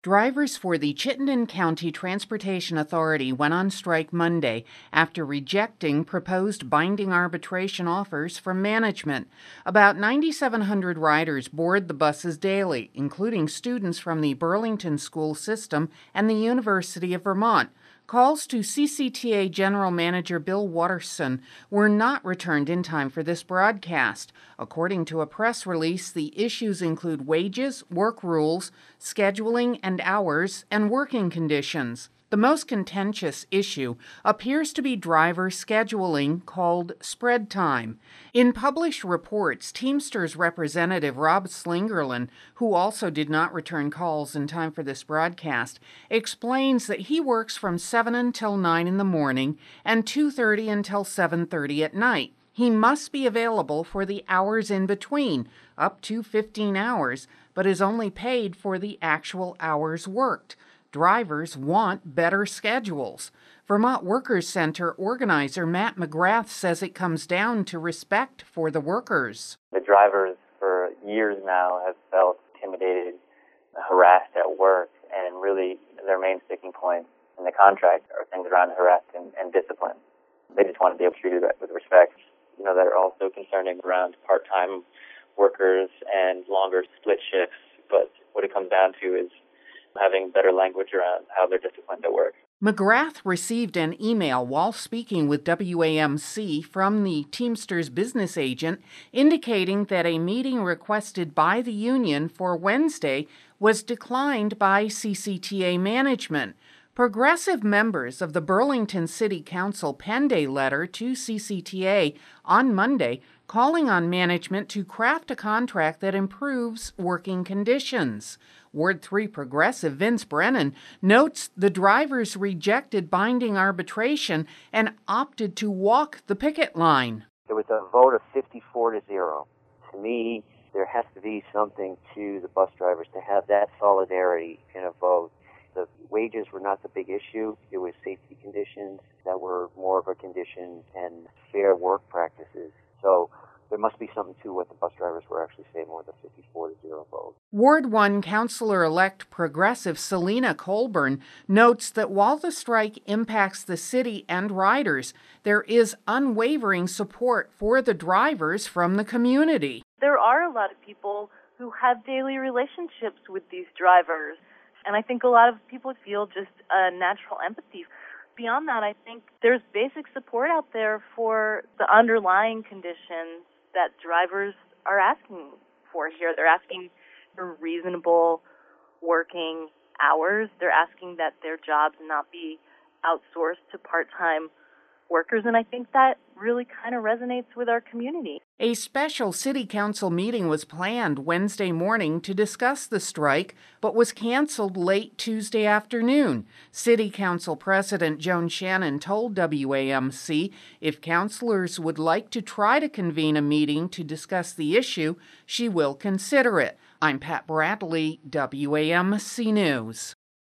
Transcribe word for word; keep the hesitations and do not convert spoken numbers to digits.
Drivers for the Chittenden County Transportation Authority went on strike Monday after rejecting proposed binding arbitration offers from management. About nine thousand seven hundred riders board the buses daily, including students from the Burlington School System and the University of Vermont. Calls to C C T A General Manager Bill Watterson were not returned in time for this broadcast. According to a press release, the issues include wages, work rules, scheduling and hours, and working conditions. The most contentious issue appears to be driver scheduling, called spread time. In published reports, Teamsters representative Rob Slingerland, who also did not return calls in time for this broadcast, explains that he works from seven until nine in the morning and two thirty until seven thirty at night. He must be available for the hours in between, up to fifteen hours, but is only paid for the actual hours worked. Drivers want better schedules. Vermont Workers Center organizer Matt McGrath says it comes down to respect for the workers. The drivers for years now have felt intimidated, harassed at work, and really their main sticking points in the contract are things around harassment and, and discipline. They just want to be able to treat it with respect. You know, they're also concerning around part-time workers and longer split shifts, but what it comes down to is having better language around how they're disciplined at work. McGrath received an email while speaking with W A M C from the Teamsters business agent indicating that a meeting requested by the union for Wednesday was declined by C C T A management. Progressive members of the Burlington City Council penned a letter to C C T A on Monday calling on management to craft a contract that improves working conditions. Ward three progressive Vince Brennan notes the drivers rejected binding arbitration and opted to walk the picket line. There was a vote of fifty-four to zero. To me, there has to be something to the bus drivers to have that solidarity in a vote. The wages were not the big issue. It was safety conditions that were more of a condition and fair work practices. So there must be something to what the bus drivers were actually saying more than fifty-four to zero vote. Ward one Councilor-elect Progressive Selena Colburn notes that while the strike impacts the city and riders, there is unwavering support for the drivers from the community. There are a lot of people who have daily relationships with these drivers, and I think a lot of people feel just a natural empathy. Beyond that, I think there's basic support out there for the underlying conditions that drivers are asking for here. They're asking for reasonable working hours. They're asking that their jobs not be outsourced to part-time workers, and I think that really kind of resonates with our community. A special city council meeting was planned Wednesday morning to discuss the strike, but was canceled late Tuesday afternoon. City Council President Joan Shannon told W A M C if councilors would like to try to convene a meeting to discuss the issue, she will consider it. I'm Pat Bradley, W A M C News.